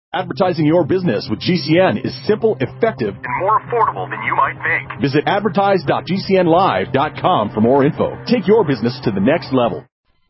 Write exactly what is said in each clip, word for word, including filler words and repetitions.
Advertising your business with G C N is simple, effective, and more affordable than you might think. Visit advertise dot g c n live dot com for more info. Take your business to the next level.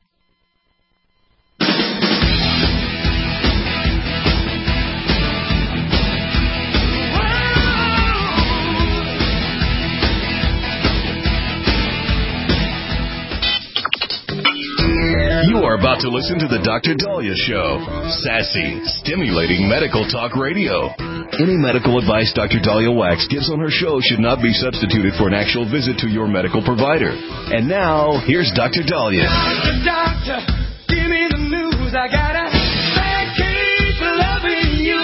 You are about to listen to the Doctor Daliah Show. Sassy, stimulating medical talk radio. Any medical advice Doctor Daliah Wax gives on her show should not be substituted for an actual visit to your medical provider. And now, here's Doctor Daliah. Doctor, doctor, give me the news. I got a bad case of loving you.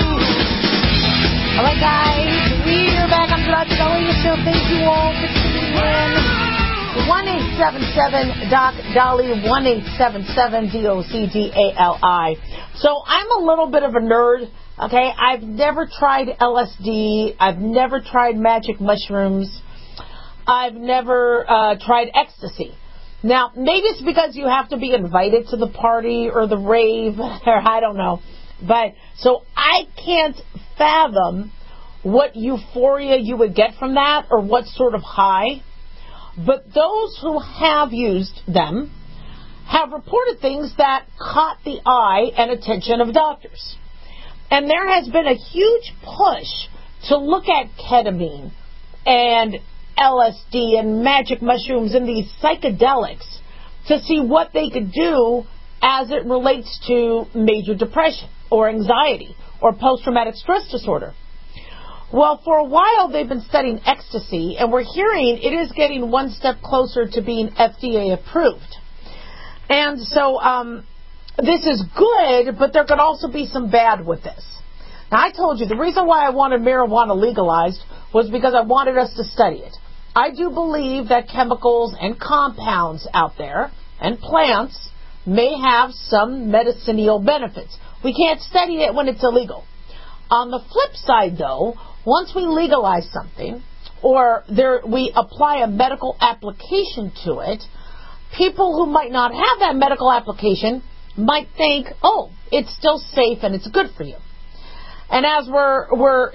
All right, guys, we're back on the Doctor Daliah Show. Thank you all for tuning in. one eight seven seven D O C D A L I, one eight seven seven D O C D A L I. So I'm a little bit of a nerd, okay? I've never tried L S D. I've never tried magic mushrooms. I've never uh, tried ecstasy. Now, maybe it's because you have to be invited to the party or the rave, or I don't know. But, so I can't fathom what euphoria you would get from that or what sort of high. But those who have used them have reported things that caught the eye and attention of doctors. And there has been a huge push to look at ketamine and L S D and magic mushrooms and these psychedelics to see what they could do as it relates to major depression or anxiety or post-traumatic stress disorder. Well, for a while they've been studying ecstasy, and we're hearing it is getting one step closer to being F D A approved. And so um, this is good, but there could also be some bad with this. Now, I told you the reason why I wanted marijuana legalized was because I wanted us to study it. I do believe that chemicals and compounds out there and plants may have some medicinal benefits. We can't study it when it's illegal. On the flip side, though, once we legalize something or there we apply a medical application to it, people who might not have that medical application might think, oh, it's still safe and it's good for you. And as we're we're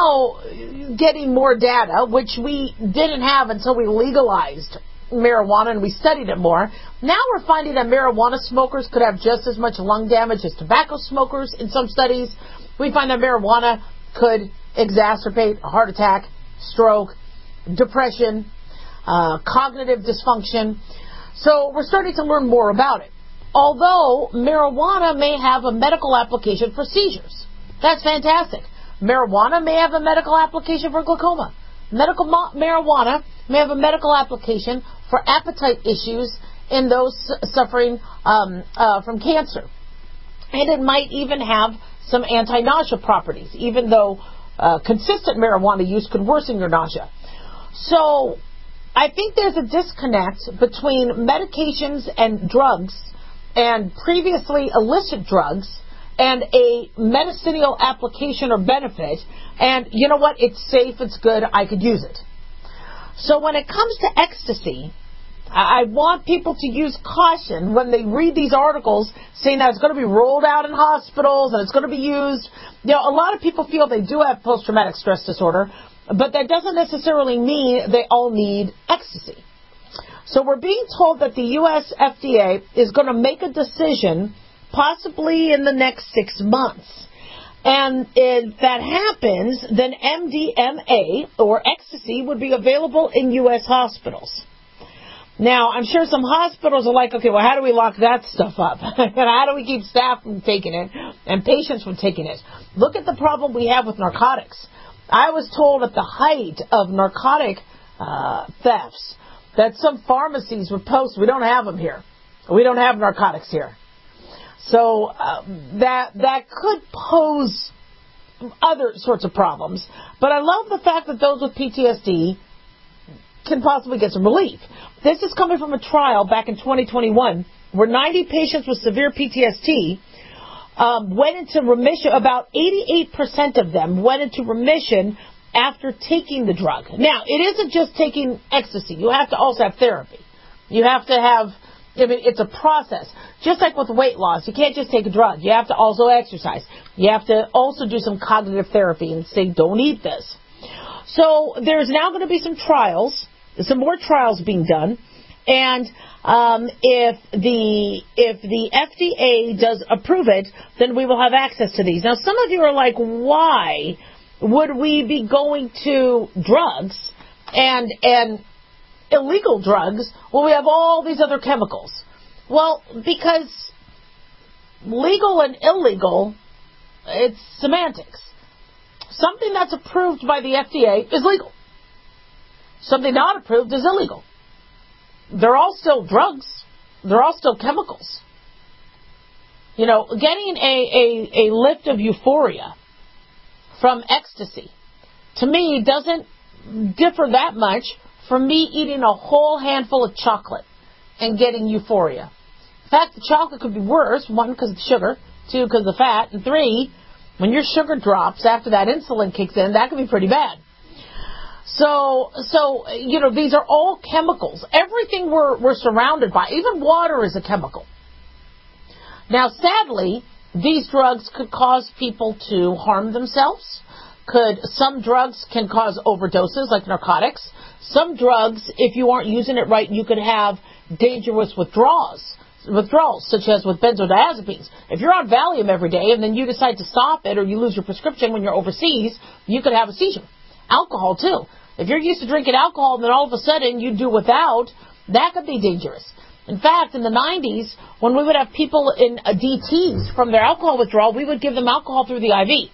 now getting more data, which we didn't have until we legalized marijuana and we studied it more, now we're finding that marijuana smokers could have just as much lung damage as tobacco smokers in some studies. We find that marijuana could exacerbate a heart attack, stroke, depression, uh, cognitive dysfunction. So we're starting to learn more about it. Although marijuana may have a medical application for seizures. That's fantastic. Marijuana may have a medical application for glaucoma. Medical ma- marijuana may have a medical application for appetite issues in those suffering um, uh, from cancer. And it might even have some anti-nausea properties, even though uh, consistent marijuana use could worsen your nausea. So I think there's a disconnect between medications and drugs and previously illicit drugs and a medicinal application or benefit. And you know what? It's safe. It's good. I could use it. So when it comes to ecstasy, I want people to use caution when they read these articles saying that it's going to be rolled out in hospitals and it's going to be used. You know, a lot of people feel they do have post-traumatic stress disorder, but that doesn't necessarily mean they all need ecstasy. So we're being told that the U S F D A is going to make a decision possibly in the next six months. And if that happens, then M D M A, or ecstasy, would be available in U S hospitals. Now, I'm sure some hospitals are like, okay, well, how do we lock that stuff up? And how do we keep staff from taking it and patients from taking it? Look at the problem we have with narcotics. I was told at the height of narcotic uh, thefts that some pharmacies would post, we don't have them here. We don't have narcotics here. So uh, that that could pose other sorts of problems. But I love the fact that those with P T S D can possibly get some relief. This is coming from a trial back in twenty twenty-one where ninety patients with severe P T S D um, went into remission. About eighty-eight percent of them went into remission after taking the drug. Now, it isn't just taking ecstasy. You have to also have therapy. You have to have I mean, it's a process. Just like with weight loss, you can't just take a drug. You have to also exercise. You have to also do some cognitive therapy and say, don't eat this. So there's now going to be some trials, some more trials being done. And um, if the if the F D A does approve it, then we will have access to these. Now, some of you are like, why would we be going to drugs and and illegal drugs when we have all these other chemicals? Well, because legal and illegal, it's semantics. Something that's approved by the F D A is legal. Something not approved is illegal. They're all still drugs. They're all still chemicals. You know, getting a, a, a lift of euphoria from ecstasy, to me, doesn't differ that much from me eating a whole handful of chocolate and getting euphoria. In fact, the chocolate could be worse, one, because of the sugar, two, because of the fat, and three, when your sugar drops after that insulin kicks in, that can be pretty bad. So, so you know, these are all chemicals. Everything we're, we're surrounded by, even water is a chemical. Now, sadly, these drugs could cause people to harm themselves. Could some drugs can cause overdoses, like narcotics. Some drugs, if you aren't using it right, you could have dangerous withdrawals, withdrawals, such as with benzodiazepines. If you're on Valium every day and then you decide to stop it or you lose your prescription when you're overseas, you could have a seizure. Alcohol, too. If you're used to drinking alcohol and then all of a sudden you do without, that could be dangerous. In fact, in the nineties, when we would have people in uh, D Ts from their alcohol withdrawal, we would give them alcohol through the I V.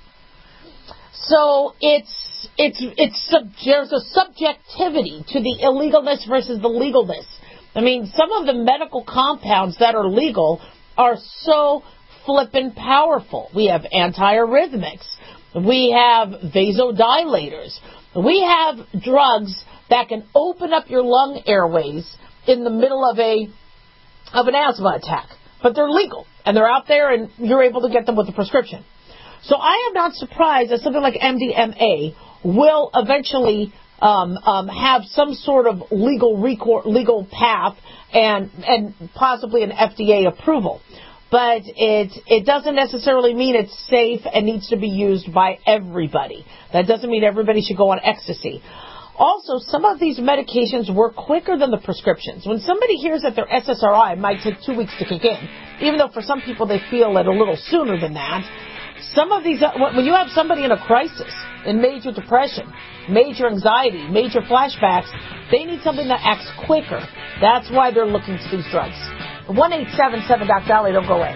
So it's it's it's sub- there's a subjectivity to the illegalness versus the legalness. I mean, some of the medical compounds that are legal are so flippin' powerful. We have antiarrhythmics. We have vasodilators. We have drugs that can open up your lung airways in the middle of a of an asthma attack. But they're legal, and they're out there, and you're able to get them with a prescription. So I am not surprised that something like M D M A will eventually um, um, have some sort of legal recor- legal path and and possibly an F D A approval. But it it doesn't necessarily mean it's safe and needs to be used by everybody. That doesn't mean everybody should go on ecstasy. Also, some of these medications work quicker than the prescriptions. When somebody hears that their S S R I might take two weeks to kick in, even though for some people they feel it a little sooner than that, some of these, when you have somebody in a crisis, in major depression, major anxiety, major flashbacks, they need something that acts quicker. That's why they're looking to these drugs. one eight seven seven Doc Dolly, don't go away.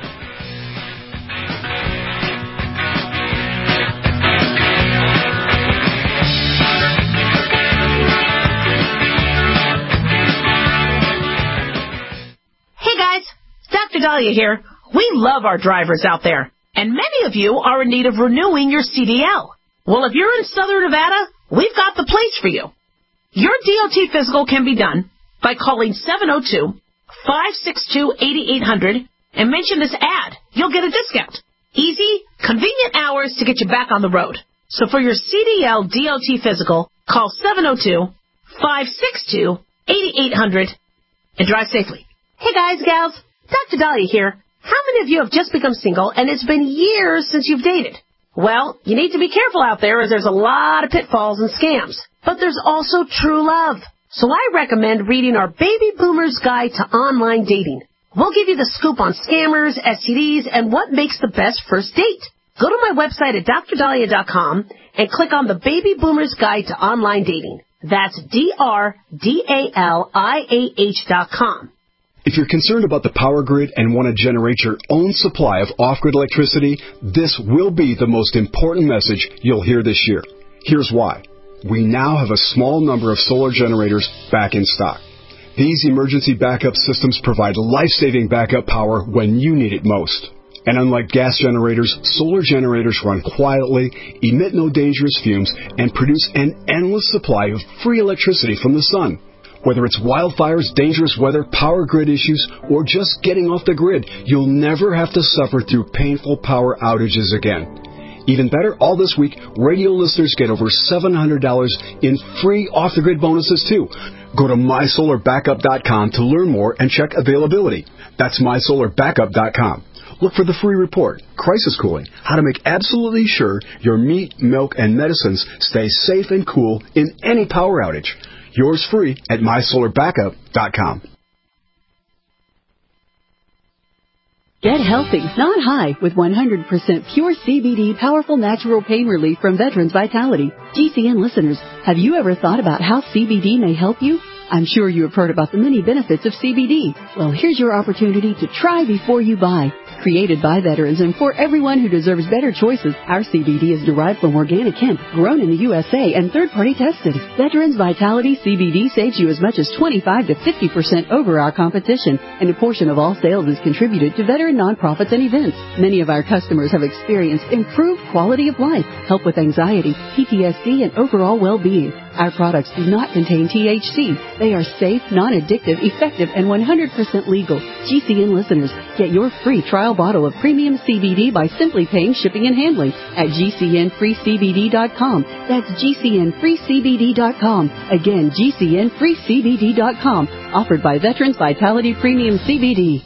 Hey guys, Doctor Dahlia here. We love our drivers out there, and many of you are in need of renewing your C D L. Well, if you're in Southern Nevada, we've got the place for you. Your D O T physical can be done by calling seven oh two, five six two, eight eight hundred and mention this ad. You'll get a discount. Easy, convenient hours to get you back on the road. So for your C D L D O T physical, call seven oh two, five six two, eight eight hundred and drive safely. Hey guys, gals, Doctor Dahlia here. How many of you have just become single and it's been years since you've dated? Well, you need to be careful out there as there's a lot of pitfalls and scams. But there's also true love. So I recommend reading our Baby Boomer's Guide to Online Dating. We'll give you the scoop on scammers, S T Ds, and what makes the best first date. Go to my website at dr dahlia dot com and click on the Baby Boomer's Guide to Online Dating. That's D R D A L I A H dot com. If you're concerned about the power grid and want to generate your own supply of off-grid electricity, this will be the most important message you'll hear this year. Here's why. We now have a small number of solar generators back in stock. These emergency backup systems provide life-saving backup power when you need it most. And unlike gas generators, solar generators run quietly, emit no dangerous fumes, and produce an endless supply of free electricity from the sun. Whether it's wildfires, dangerous weather, power grid issues, or just getting off the grid, you'll never have to suffer through painful power outages again. Even better, all this week, radio listeners get over seven hundred dollars in free off-the-grid bonuses, too. Go to my solar backup dot com to learn more and check availability. That's my solar backup dot com. Look for the free report, Crisis Cooling, how to make absolutely sure your meat, milk, and medicines stay safe and cool in any power outage. Yours free at my solar backup dot com. Get healthy, not high, with one hundred percent pure C B D powerful natural pain relief from Veterans Vitality. G C N listeners, have you ever thought about how C B D may help you? I'm sure you have heard about the many benefits of C B D. Well, here's your opportunity to try before you buy. Created by veterans and for everyone who deserves better choices, our C B D is derived from organic hemp, grown in the U S A and third-party tested. Veterans Vitality C B D saves you as much as twenty-five to fifty percent over our competition, and a portion of all sales is contributed to veteran nonprofits and events. Many of our customers have experienced improved quality of life, help with anxiety, P T S D, and overall well-being. Our products do not contain T H C. They are safe, non-addictive, effective, and one hundred percent legal. G C N listeners, get your free trial bottle of premium C B D by simply paying shipping and handling at G C N free C B D dot com. That's G C N free C B D dot com. Again, G C N free C B D dot com. Offered by Veterans Vitality Premium C B D.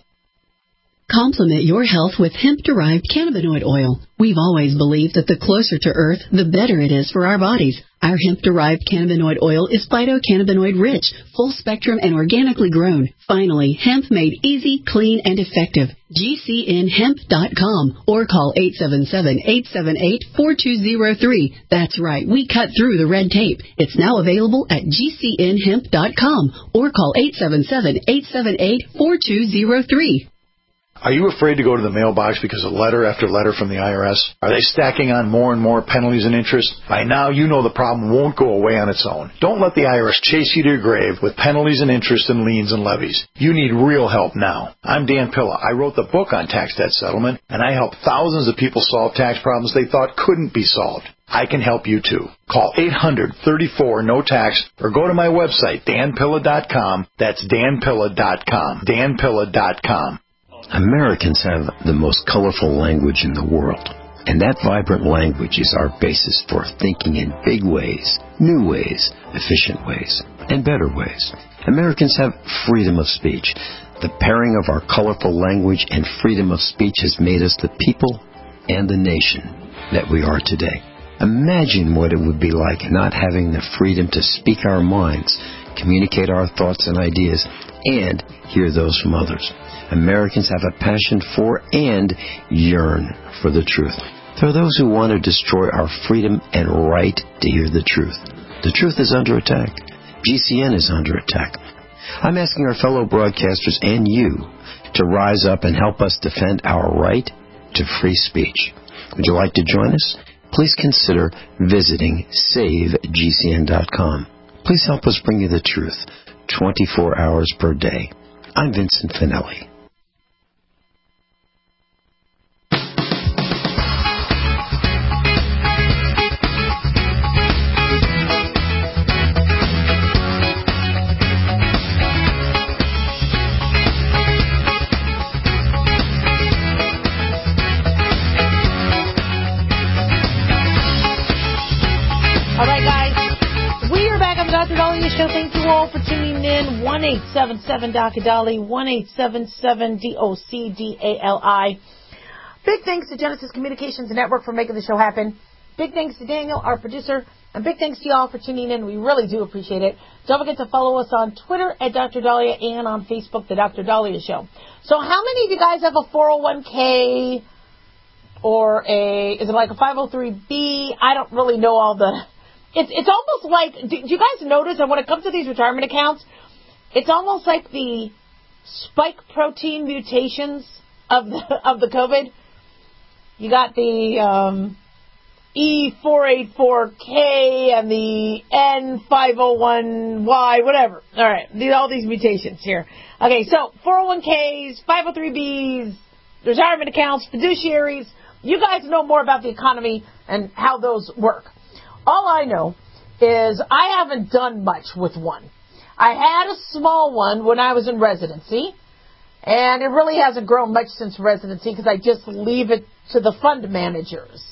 Complement your health with hemp-derived cannabinoid oil. We've always believed that the closer to Earth, the better it is for our bodies. Our hemp-derived cannabinoid oil is phytocannabinoid-rich, full-spectrum, and organically grown. Finally, hemp made easy, clean, and effective. G C N hemp dot com or call eight seven seven, eight seven eight, four two zero three. That's right, we cut through the red tape. It's now available at G C N hemp dot com or call eight seven seven, eight seven eight, four two zero three. Are you afraid to go to the mailbox because of letter after letter from the I R S? Are they stacking on more and more penalties and interest? By now, you know the problem won't go away on its own. Don't let the I R S chase you to your grave with penalties and interest and liens and levies. You need real help now. I'm Dan Pilla. I wrote the book on tax debt settlement, and I help thousands of people solve tax problems they thought couldn't be solved. I can help you too. Call eight hundred, thirty-four, no tax or go to my website, dan pilla dot com. That's dan pilla dot com. dan pilla dot com. Americans have the most colorful language in the world, and that vibrant language is our basis for thinking in big ways, new ways, efficient ways, and better ways. Americans have freedom of speech. The pairing of our colorful language and freedom of speech has made us the people and the nation that we are today. Imagine what it would be like not having the freedom to speak our minds, communicate our thoughts and ideas, and hear those from others. Americans have a passion for and yearn for the truth. There are those who want to destroy our freedom and right to hear the truth. The truth is under attack. G C N is under attack. I'm asking our fellow broadcasters and you to rise up and help us defend our right to free speech. Would you like to join us? Please consider visiting save G C N dot com. Please help us bring you the truth twenty-four hours per day. I'm Vincent Finelli. Show. Thank you all for tuning in. one eight seven seven D O C D A L I, one eight seven seven D O C D A L I. Big thanks to Genesis Communications Network for making the show happen. Big thanks to Daniel, our producer, and big thanks to y'all for tuning in. We really do appreciate it. Don't forget to follow us on Twitter at Doctor Dahlia and on Facebook, The Doctor Dahlia Show. So how many of you guys have a four oh one k or a, is it like a five oh three b? I don't really know all the... It's it's almost like, do you guys notice that when it comes to these retirement accounts, it's almost like the spike protein mutations of the of the COVID. You got the um, E four eighty-four K and the N five oh one Y, whatever. All right, these all these mutations here. Okay, so four oh one k's, five oh three b's, retirement accounts, fiduciaries. You guys know more about the economy and how those work. All I know is I haven't done much with one. I had a small one when I was in residency, and it really hasn't grown much since residency because I just leave it to the fund managers.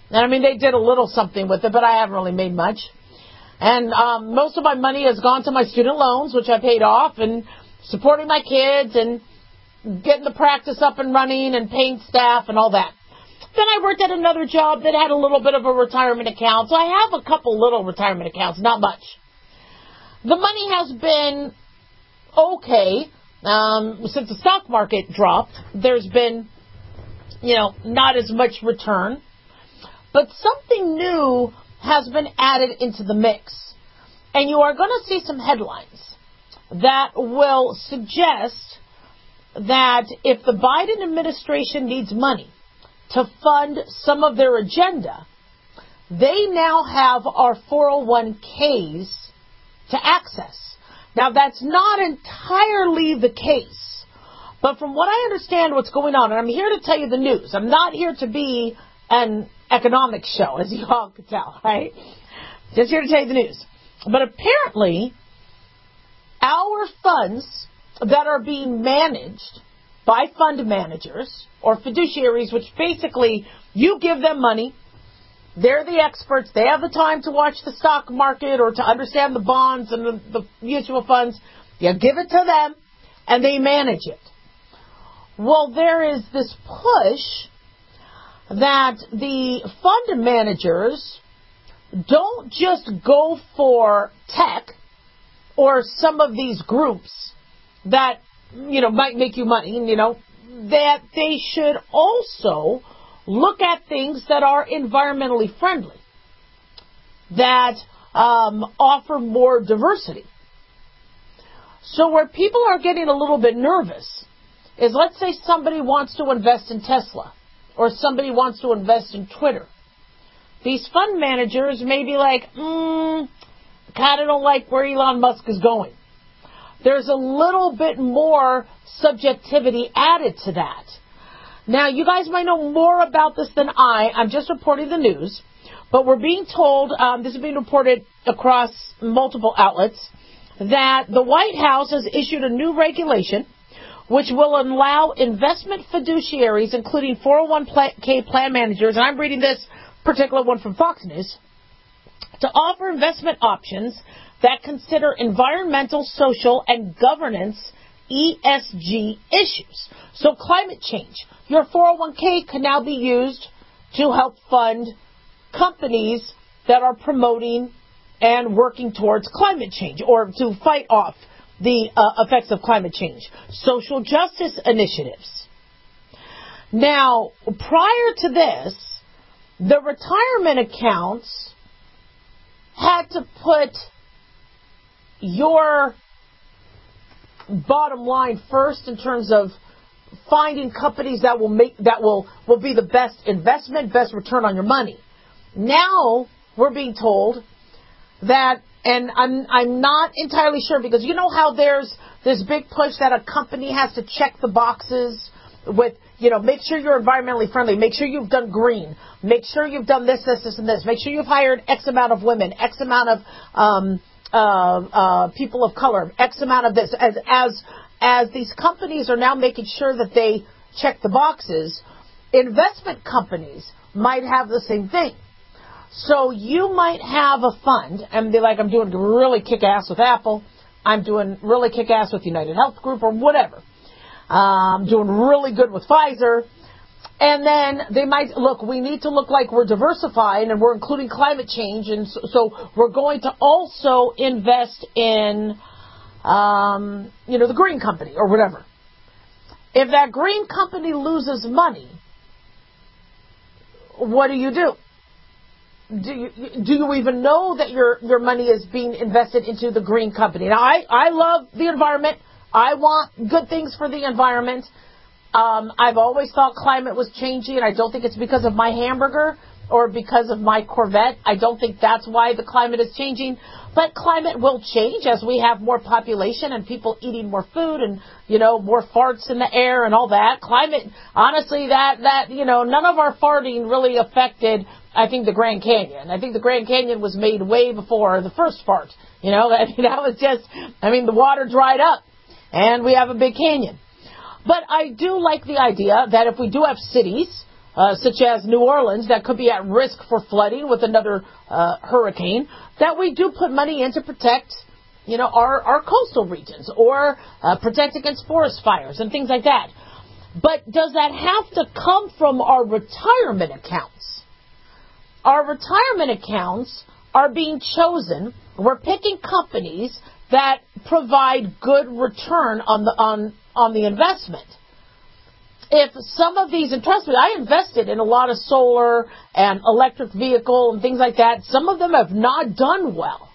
And I mean, they did a little something with it, but I haven't really made much. And um, most of my money has gone to my student loans, which I paid off, and supporting my kids and getting the practice up and running and paying staff and all that. Then I worked at another job that had a little bit of a retirement account. So I have a couple little retirement accounts, not much. The money has been okay. Um, since the stock market dropped, there's been, you know, not as much return. But something new has been added into the mix. And you are going to see some headlines that will suggest that if the Biden administration needs money to fund some of their agenda, they now have our four oh one k's to access. Now, that's not entirely the case, but from what I understand what's going on, and I'm here to tell you the news. I'm not here to be an economics show, as you all can tell, right? Just here to tell you the news. But apparently, our funds that are being managed by fund managers or fiduciaries, which basically you give them money, they're the experts, they have the time to watch the stock market or to understand the bonds and the, the mutual funds, you give it to them and they manage it. Well, there is this push that the fund managers don't just go for tech or some of these groups that, you know, might make you money, you know, that they should also look at things that are environmentally friendly, that um, offer more diversity. So where people are getting a little bit nervous is, let's say somebody wants to invest in Tesla or somebody wants to invest in Twitter. These fund managers may be like, mm, kind of don't like where Elon Musk is going. There's a little bit more subjectivity added to that. Now, you guys might know more about this than I. I'm just reporting the news. But we're being told, um, this is being reported across multiple outlets, that the White House has issued a new regulation which will allow investment fiduciaries, including four oh one k plan managers, and I'm reading this particular one from Fox News, to offer investment options that consider environmental, social, and governance E S G issues. So climate change. Your four oh one k can now be used to help fund companies that are promoting and working towards climate change or to fight off the uh, effects of climate change. Social justice initiatives. Now, prior to this, the retirement accounts had to put your bottom line first in terms of finding companies that will make that will, will be the best investment, best return on your money. Now we're being told that, and I'm I'm not entirely sure, because you know how there's this big push that a company has to check the boxes with, you know, make sure you're environmentally friendly, make sure you've done green, make sure you've done this, this, this, and this, make sure you've hired X amount of women, X amount of um, uh, uh, people of color, X amount of this. As as as these companies are now making sure that they check the boxes, investment companies might have the same thing. So you might have a fund and be like, I'm doing really kick-ass with Apple, I'm doing really kick-ass with United Health Group or whatever. Um, doing really good with Pfizer. And then they might, look, we need to look like we're diversifying and we're including climate change. And so, so we're going to also invest in, um, you know, the green company or whatever. If that green company loses money, what do you do? Do you, do you even know that your, your money is being invested into the green company? Now, I, I love the environment. I want good things for the environment. Um, I've always thought climate was changing, and I don't think it's because of my hamburger or because of my Corvette. I don't think that's why the climate is changing. But climate will change as we have more population and people eating more food and, you know, more farts in the air and all that. Climate, honestly, that, that you know, none of our farting really affected, I think, the Grand Canyon. I think the Grand Canyon was made way before the first fart. You know, that, that was just, I mean, the water dried up. And we have a big canyon. But I do like the idea that if we do have cities, uh, such as New Orleans, that could be at risk for flooding with another uh, hurricane, that we do put money in to protect, you know, our, our coastal regions or uh, protect against forest fires and things like that. But does that have to come from our retirement accounts? Our retirement accounts are being chosen. We're picking companies that provide good return on the on on the investment. If some of these, and trust me, I invested in a lot of solar and electric vehicle and things like that. Some of them have not done well.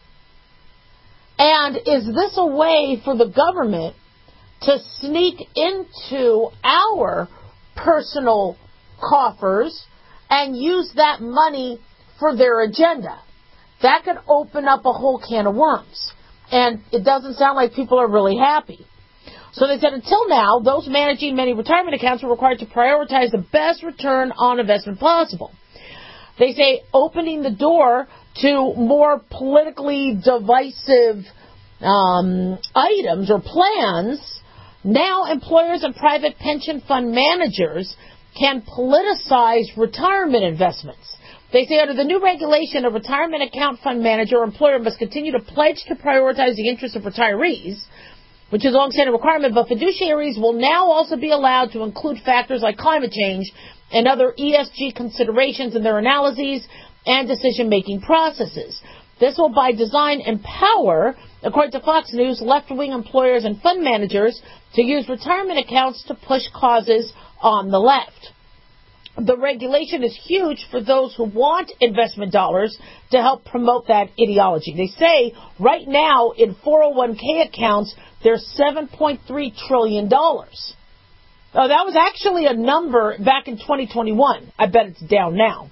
And is this a way for the government to sneak into our personal coffers and use that money for their agenda? That could open up a whole can of worms. And it doesn't sound like people are really happy. So they said until now, those managing many retirement accounts were required to prioritize the best return on investment possible. They say opening the door to more politically divisive um, items or plans. Now employers and private pension fund managers can politicize retirement investments. They say under the new regulation, a retirement account fund manager or employer must continue to pledge to prioritize the interests of retirees, which is a long-standing requirement, but fiduciaries will now also be allowed to include factors like climate change and other E S G considerations in their analyses and decision-making processes. This will, by design, empower, according to Fox News, left-wing employers and fund managers to use retirement accounts to push causes on the left. The regulation is huge for those who want investment dollars to help promote that ideology. They say right now in four oh one k accounts, there's seven point three trillion dollars. Oh, that was actually a number back in twenty twenty-one. I bet it's down now.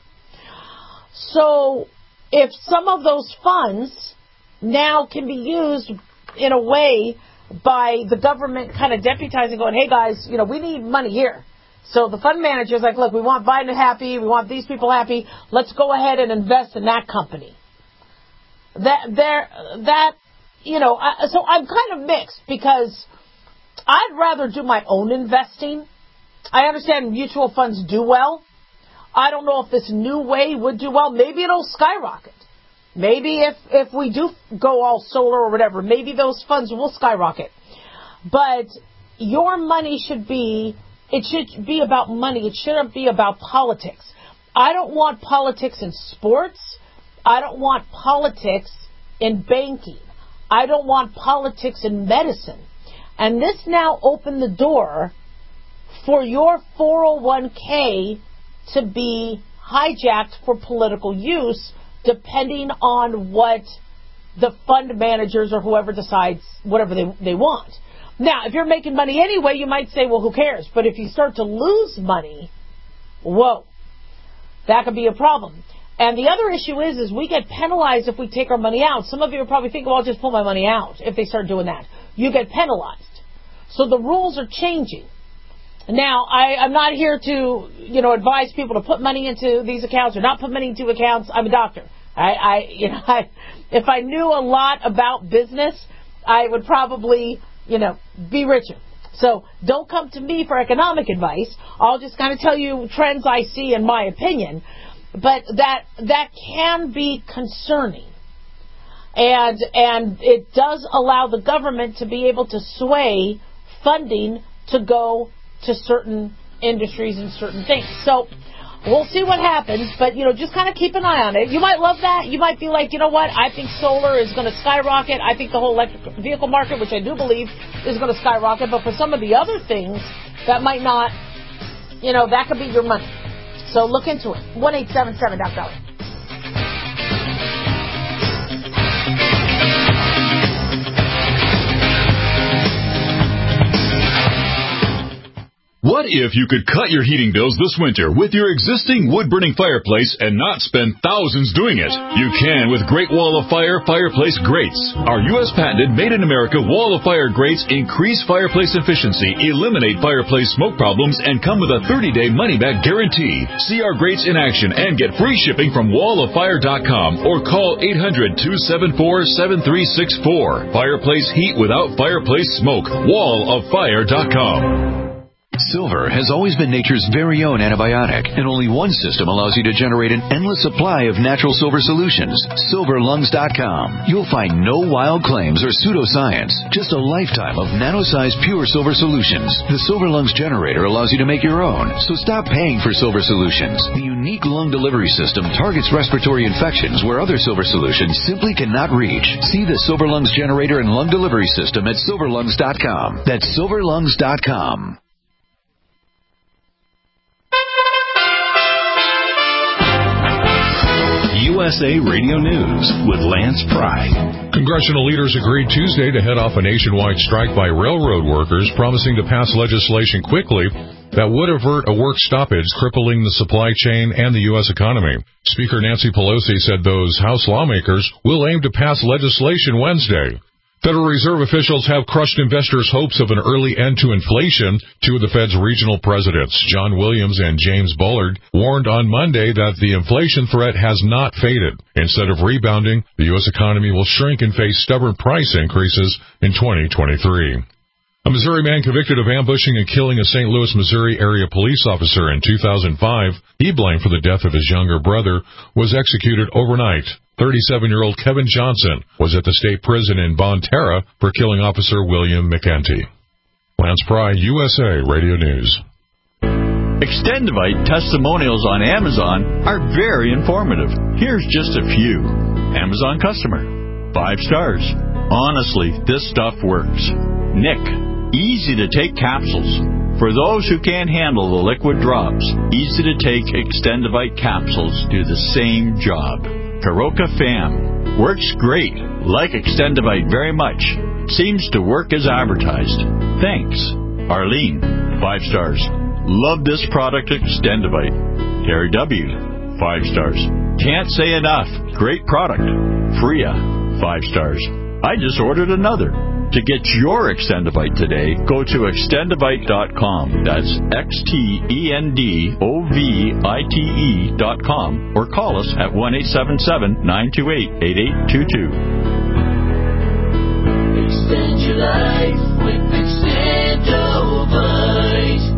So if some of those funds now can be used in a way by the government kind of deputizing, going, hey, guys, you know, we need money here. So the fund manager is like, look, we want Biden happy. We want these people happy. Let's go ahead and invest in that company. That, there, that, you know, I, so I'm kind of mixed because I'd rather do my own investing. I understand mutual funds do well. I don't know if this new way would do well. Maybe it'll skyrocket. Maybe if, if we do go all solar or whatever, maybe those funds will skyrocket. But your money should be, it should be about money. It shouldn't be about politics. I don't want politics in sports. I don't want politics in banking. I don't want politics in medicine. And this now opened the door for your four oh one k to be hijacked for political use, depending on what the fund managers or whoever decides, whatever they, they want. Now, if you're making money anyway, you might say, well, who cares? But if you start to lose money, whoa, that could be a problem. And the other issue is, is we get penalized if we take our money out. Some of you are probably thinking, well, I'll just pull my money out if they start doing that. You get penalized. So the rules are changing. Now, I, I'm not here to, you know, advise people to put money into these accounts or not put money into accounts. I'm a doctor. I, I you know, I, if I knew a lot about business, I would probably, you know, be richer. So don't come to me for economic advice. I'll just kind of tell you trends I see in my opinion. But that that can be concerning. And and it does allow the government to be able to sway funding to go to certain industries and certain things. So we'll see what happens, but, you know, just kind of keep an eye on it. You might love that. You might be like, you know what, I think solar is going to skyrocket. I think the whole electric vehicle market, which I do believe, is going to skyrocket. But for some of the other things, that might not, you know, that could be your money. So look into it. one eight seven seven Doc Dolly. What if you could cut your heating bills this winter with your existing wood-burning fireplace and not spend thousands doing it? You can with Great Wall of Fire Fireplace Grates. Our U S patented made-in-America Wall of Fire grates increase fireplace efficiency, eliminate fireplace smoke problems, and come with a thirty-day money-back guarantee. See our grates in action and get free shipping from wall of fire dot com or call eight hundred, two seven four, seven three six four. Fireplace heat without fireplace smoke. wall of fire dot com. Silver has always been nature's very own antibiotic, and only one system allows you to generate an endless supply of natural silver solutions. silver lungs dot com. You'll find no wild claims or pseudoscience, just a lifetime of nano-sized pure silver solutions. The Silver Lungs generator allows you to make your own, so stop paying for silver solutions. The unique lung delivery system targets respiratory infections where other silver solutions simply cannot reach. See the Silver Lungs generator and lung delivery system at silver lungs dot com. That's silver lungs dot com. U S A Radio News with Lance Pry. Congressional leaders agreed Tuesday to head off a nationwide strike by railroad workers, promising to pass legislation quickly that would avert a work stoppage crippling the supply chain and the U S economy. Speaker Nancy Pelosi said those House lawmakers will aim to pass legislation Wednesday. Federal Reserve officials have crushed investors' hopes of an early end to inflation. Two of the Fed's regional presidents, John Williams and James Bullard, warned on Monday that the inflation threat has not faded. Instead of rebounding, the U S economy will shrink and face stubborn price increases in twenty twenty-three. A Missouri man convicted of ambushing and killing a Saint Louis, Missouri area police officer in two thousand five, he blamed for the death of his younger brother, was executed overnight. thirty-seven-year-old Kevin Johnson was at the state prison in Bonterra for killing Officer William McEntee. Lance Pry, U S A Radio News. Extendivite testimonials on Amazon are very informative. Here's just a few. Amazon customer. Five stars. Honestly, this stuff works. Nick. Easy to take capsules. For those who can't handle the liquid drops, easy to take Extendivite capsules do the same job. Karoka Fam. Works great. Like Extendivite very much. Seems to work as advertised. Thanks. Arlene. Five stars. Love this product Extendivite. Terry W. Five stars. Can't say enough. Great product. Freya. Five stars. I just ordered another. To get your Extendivite today, go to extendivite dot com. That's X T E N D O V I T E dot com. Or call us at one eight seven seven, nine two eight, eight eight two two. Extend your life with Extendivite.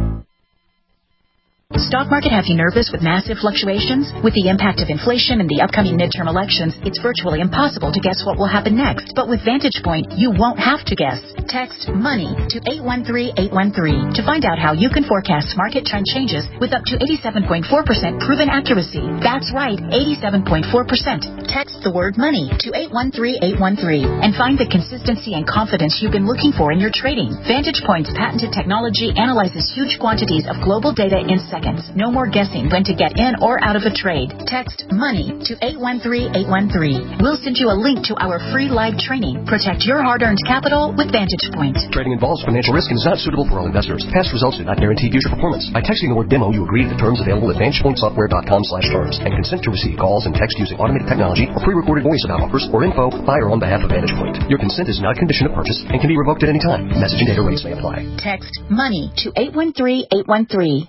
Stock market have you nervous with massive fluctuations? With the impact of inflation and the upcoming midterm elections, it's virtually impossible to guess what will happen next. But with Vantage Point, you won't have to guess. Text MONEY to eight one three eight one three to find out how you can forecast market trend changes with up to eighty-seven point four percent proven accuracy. That's right, eighty-seven point four percent. Text the word MONEY to eight one three eight one three and find the consistency and confidence you've been looking for in your trading. Vantage Point's patented technology analyzes huge quantities of global data in seconds. No more guessing when to get in or out of a trade. Text MONEY to eight one three eight one three. We'll send you a link to our free live training. Protect your hard-earned capital with Vantage Point. Trading involves financial risk and is not suitable for all investors. Past results do not guarantee future performance. By texting the word demo, you agree to the terms available at vantage point software dot com slash terms and consent to receive calls and text using automated technology or pre-recorded voice about offers or info by or on behalf of Vantage Point. Your consent is not a condition of purchase and can be revoked at any time. Message and data rates may apply. Text MONEY to eight one three eight one three.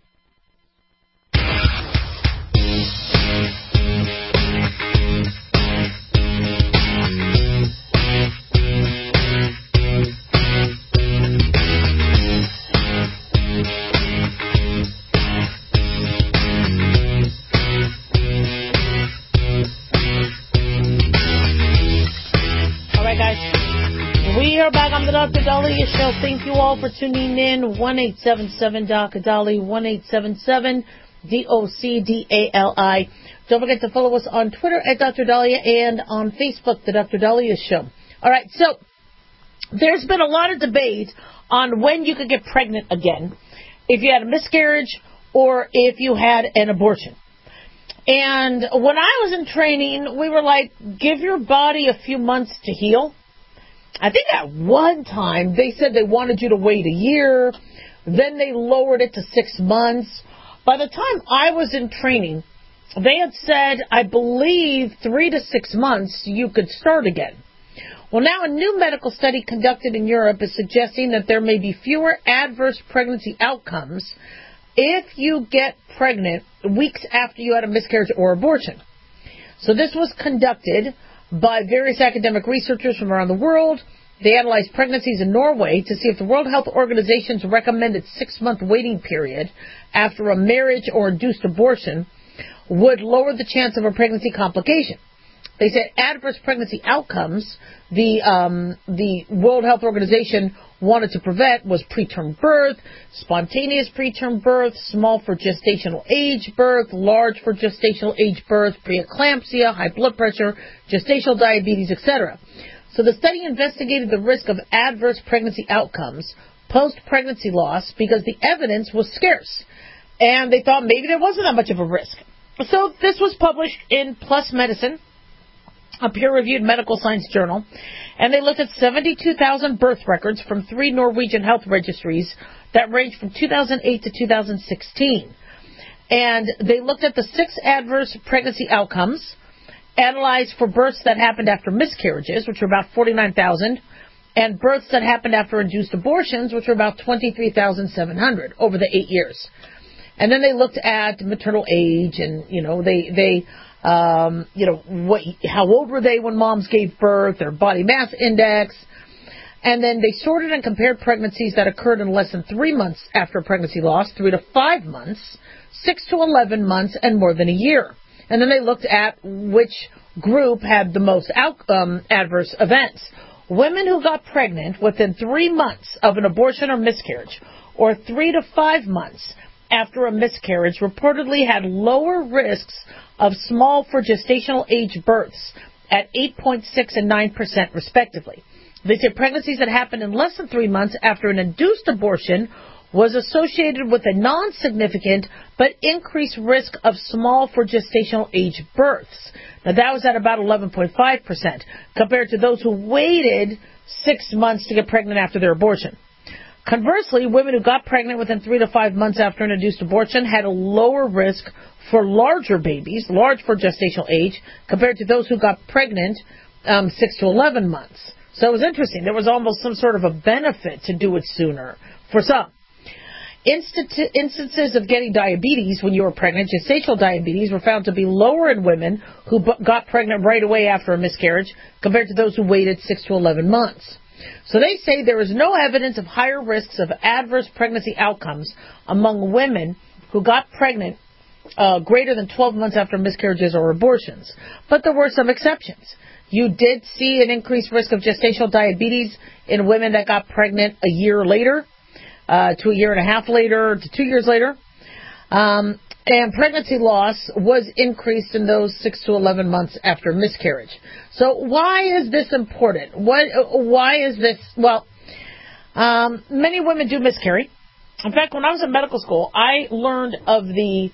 Back on the Doctor Dahlia Show. Thank you all for tuning in. one eight seven seven D O C D A L I, one eight seven seven D O C D A L I. Don't forget to follow us on Twitter at Doctor Dahlia and on Facebook, The Doctor Dahlia Show. All right, so there's been a lot of debate on when you could get pregnant again, if you had a miscarriage or if you had an abortion. And when I was in training, we were like, give your body a few months to heal. I think at one time they said they wanted you to wait a year. Then they lowered it to six months. By the time I was in training, they had said, I believe, three to six months you could start again. Well, now a new medical study conducted in Europe is suggesting that there may be fewer adverse pregnancy outcomes if you get pregnant weeks after you had a miscarriage or abortion. So this was conducted by various academic researchers from around the world, They analyzed pregnancies in Norway to see if the World Health Organization's recommended six-month waiting period after a marriage or induced abortion would lower the chance of a pregnancy complication. They said adverse pregnancy outcomes the um, the World Health Organization wanted to prevent was preterm birth, spontaneous preterm birth, small for gestational age birth, large for gestational age birth, preeclampsia, high blood pressure, gestational diabetes, et cetera. So the study investigated the risk of adverse pregnancy outcomes post-pregnancy loss because the evidence was scarce. And they thought maybe there wasn't that much of a risk. So this was published in PLOS Medicine, a peer-reviewed medical science journal, and they looked at seventy-two thousand birth records from three Norwegian health registries that ranged from two thousand eight to two thousand sixteen. And they looked at the six adverse pregnancy outcomes, analyzed for births that happened after miscarriages, which were about forty-nine thousand, and births that happened after induced abortions, which were about twenty-three thousand seven hundred over the eight years. And then they looked at maternal age, and, you know, they, they, um, you know, what, how old were they when moms gave birth, their body mass index. And then they sorted and compared pregnancies that occurred in less than three months after pregnancy loss, three to five months, six to eleven months, and more than a year. And then they looked at which group had the most out, um, adverse events. Women who got pregnant within three months of an abortion or miscarriage, or three to five months after a miscarriage, reportedly had lower risks of small for gestational age births at eight point six and nine percent respectively. They said pregnancies that happened in less than three months after an induced abortion was associated with a non-significant but increased risk of small for gestational age births. Now that was at about eleven point five percent compared to those who waited six months to get pregnant after their abortion. Conversely, women who got pregnant within three to five months after an induced abortion had a lower risk for larger babies, large for gestational age, compared to those who got pregnant um, six to eleven months. So it was interesting. There was almost some sort of a benefit to do it sooner for some. Instant- instances of getting diabetes when you were pregnant, gestational diabetes, were found to be lower in women who b- got pregnant right away after a miscarriage compared to those who waited six to eleven months. So they say there is no evidence of higher risks of adverse pregnancy outcomes among women who got pregnant uh, greater than twelve months after miscarriages or abortions. But there were some exceptions. You did see an increased risk of gestational diabetes in women that got pregnant a year later, uh, to a year and a half later, to two years later. Um, and pregnancy loss was increased in those six to eleven months after miscarriage. So why is this important? What, why is this? Well, um, many women do miscarry. In fact, when I was in medical school, I learned of the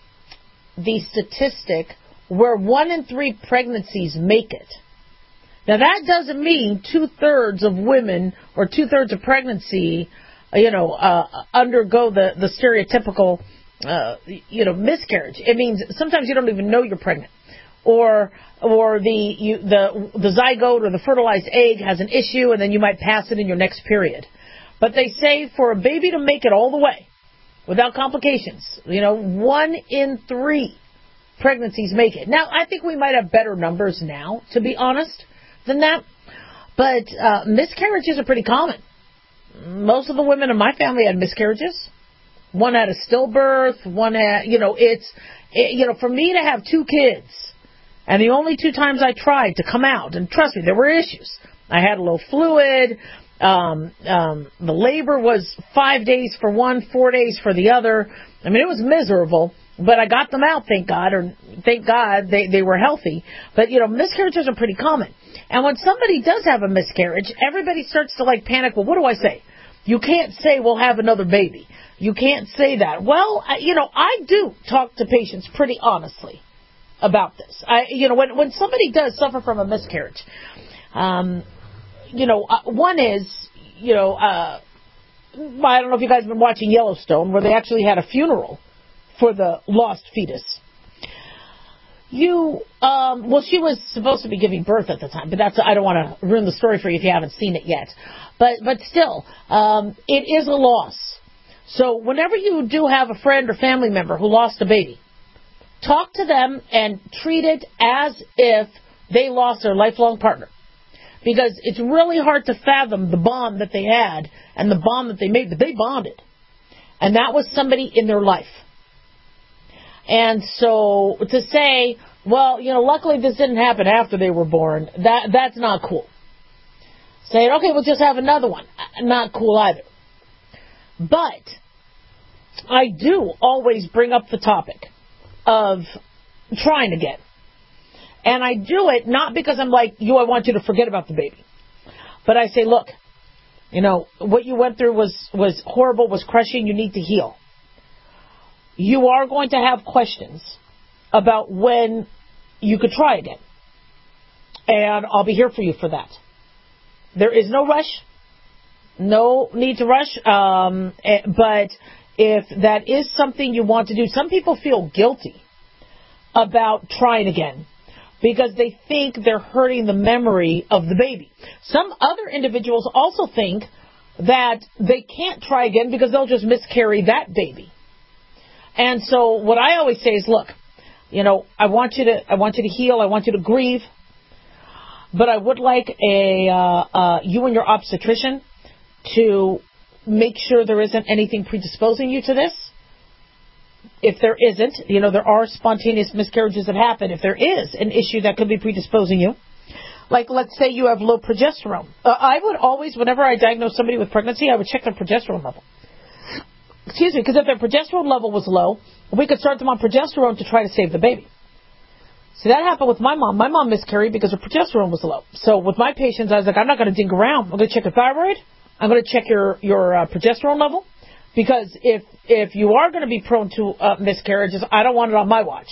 the statistic where one in three pregnancies make it. Now, that doesn't mean two-thirds of women or two-thirds of pregnancy, you know, uh, undergo the, the stereotypical, uh, you know, miscarriage. It means sometimes you don't even know you're pregnant. Or or the you, the the zygote or the fertilized egg has an issue, and then you might pass it in your next period. But they say for a baby to make it all the way without complications, you know, one in three pregnancies make it. Now, I think we might have better numbers now, to be honest, than that. But uh, miscarriages are pretty common. Most of the women in my family had miscarriages. One had a stillbirth. One had, you know, it's, it, you know, for me to have two kids, and the only two times I tried to come out, and trust me, there were issues. I had a little fluid. Um, um, the labor was five days for one, four days for the other. I mean, it was miserable, but I got them out, thank God, or thank God they, they were healthy. But, you know, miscarriages are pretty common. And when somebody does have a miscarriage, everybody starts to, like, panic. Well, what do I say? You can't say we'll have another baby. You can't say that. Well, I, you know, I do talk to patients pretty honestly about this. I, you know, when when somebody does suffer from a miscarriage, um, you know, uh, one is, you know, uh, I don't know if you guys have been watching Yellowstone, where they actually had a funeral for the lost fetus. You, um, well, she was supposed to be giving birth at the time, but that's, I don't want to ruin the story for you if you haven't seen it yet. But, but still, um, it is a loss. So whenever you do have a friend or family member who lost a baby, talk to them and treat it as if they lost their lifelong partner. because it's really hard to fathom the bond that they had and the bond that they made, but they bonded. And that was somebody in their life. And so to say, well, you know, luckily this didn't happen after they were born, that that's not cool. Saying, okay, we'll just have another one. Not cool either. But I do always bring up the topic of trying again. And I do it not because I'm like, you, I want you to forget about the baby. But I say, look, you know, what you went through was, was horrible, was crushing, you need to heal. You are going to have questions about when you could try again. And I'll be here for you for that. There is no rush. No need to rush. Um, but if that is something you want to do, some people feel guilty about trying again because they think they're hurting the memory of the baby. Some other individuals also think that they can't try again because they'll just miscarry that baby. And so what I always say is, look, you know, I want you to, I want you to heal. I want you to grieve. But I would like a, uh, uh, you and your obstetrician to make sure there isn't anything predisposing you to this. If there isn't, you know, there are spontaneous miscarriages that happen. If there is an issue that could be predisposing you, like let's say you have low progesterone. Uh, I would always, whenever I diagnose somebody with pregnancy, I would check their progesterone level. Excuse me, because if their progesterone level was low, we could start them on progesterone to try to save the baby. See, that happened with my mom. My mom miscarried because her progesterone was low. So with my patients, I was like, I'm not going to dink around. I'm going to check your thyroid. I'm going to check your, your uh, progesterone level. Because if if you are going to be prone to uh, miscarriages, I don't want it on my watch.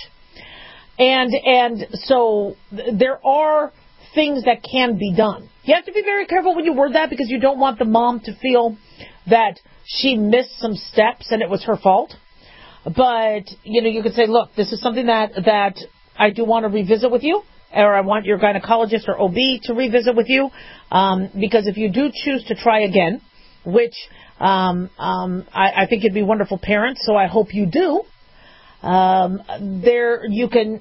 And and so th- there are things that can be done. You have to be very careful when you word that because you don't want the mom to feel that she missed some steps and it was her fault. But, you know, you could say, look, this is something that, that I do want to revisit with you, or I want your gynecologist or O B to revisit with you, um, because if you do choose to try again, which um, um, I, I think you'd be wonderful parents, so I hope you do, um, there you can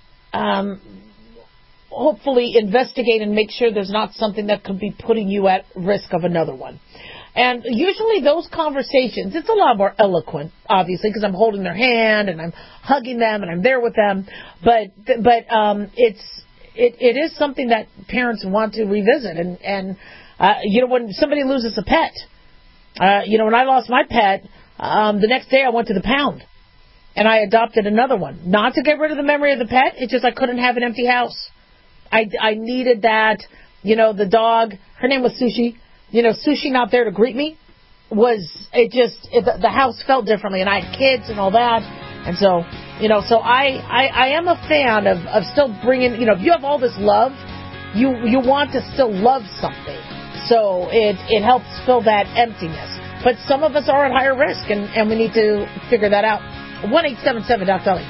um, hopefully investigate and make sure there's not something that could be putting you at risk of another one. And usually those conversations, it's a lot more eloquent, obviously, because I'm holding their hand and I'm hugging them and I'm there with them. But but um, it's it, it is something that parents want to revisit. And, and uh, you know, when somebody loses a pet, uh, you know, when I lost my pet, um, the next day I went to the pound and I adopted another one. Not to get rid of the memory of the pet. It's just I couldn't have an empty house. I, I needed that, you know, the dog, her name was Sushi. You know, Sushi not there to greet me was, it just, it, the, the house felt differently, and I had kids and all that, and so, you know, so I, I, I am a fan of, of still bringing, you know, if you have all this love, you, you want to still love something, so it, it helps fill that emptiness, but some of us are at higher risk, and, and we need to figure that out. one eight seven seven Doc Dolly.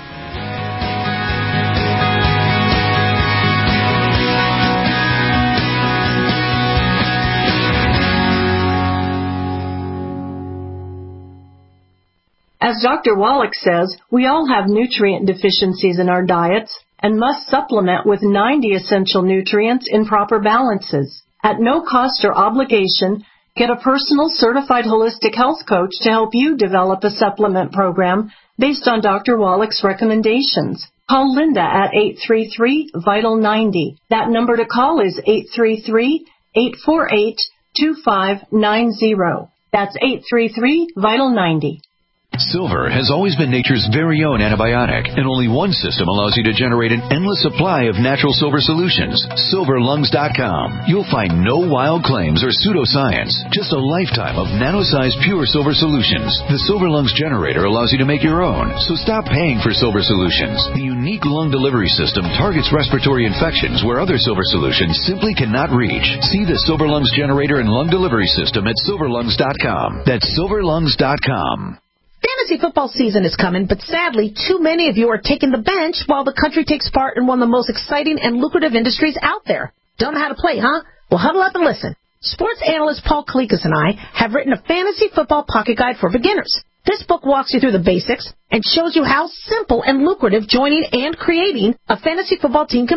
As Doctor Wallach says, we all have nutrient deficiencies in our diets and must supplement with ninety essential nutrients in proper balances. At no cost or obligation, get a personal certified holistic health coach to help you develop a supplement program based on Doctor Wallach's recommendations. Call Linda at eight three three, VITAL ninety. That number to call is eight three three, eight four eight, two five nine zero. That's eight three three, VITAL ninety. Silver has always been nature's very own antibiotic, and only one system allows you to generate an endless supply of natural silver solutions. silver lungs dot com. You'll find no wild claims or pseudoscience, just a lifetime of nano-sized pure silver solutions. The Silver Lungs generator allows you to make your own, so stop paying for silver solutions. The unique lung delivery system targets respiratory infections where other silver solutions simply cannot reach. See the Silver Lungs generator and lung delivery system at silver lungs dot com. That's silver lungs dot com. Fantasy football season is coming, but sadly, too many of you are taking the bench while the country takes part in one of the most exciting and lucrative industries out there. Don't know how to play, huh? Well, huddle up and listen. Sports analyst Paul Kalikas and I have written a fantasy football pocket guide for beginners. This book walks you through the basics and shows you how simple and lucrative joining and creating a fantasy football team can be.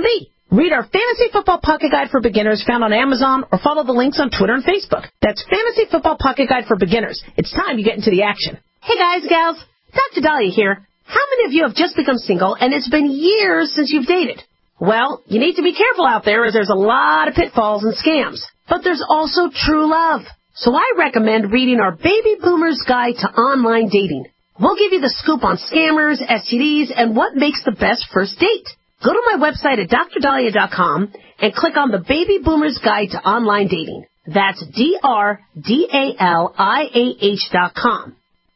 Read our Fantasy Football Pocket Guide for Beginners found on Amazon or follow the links on Twitter and Facebook. That's Fantasy Football Pocket Guide for Beginners. It's time you get into the action. Hey guys, gals, Doctor Dahlia here. How many of you have just become single and it's been years since you've dated? Well, you need to be careful out there as there's a lot of pitfalls and scams. But there's also true love. So I recommend reading our Baby Boomer's Guide to Online Dating. We'll give you the scoop on scammers, S T Ds, and what makes the best first date. Go to my website at dr dahlia dot com and click on the Baby Boomer's Guide to Online Dating. That's D R D A L I A H dot com.